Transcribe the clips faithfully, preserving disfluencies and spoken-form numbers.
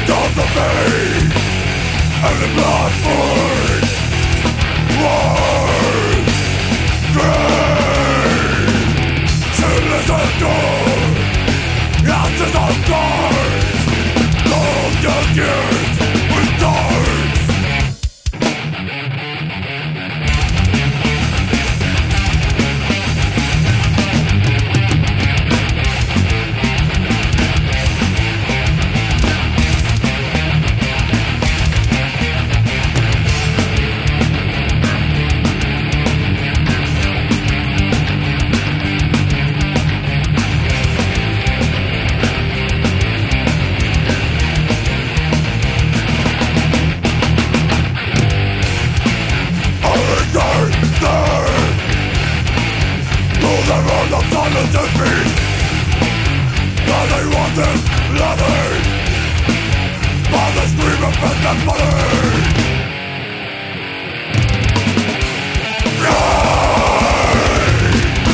of the pain and the blood void. Words, pain, sinless and dark, ashes of stars, long dead years with darts. Never the silence and peace. Nothing wanted, nothing but the scream of death and money. Right.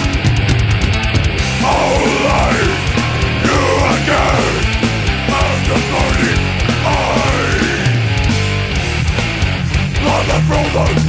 Our life, you again, and the burning eye. Blood and frozen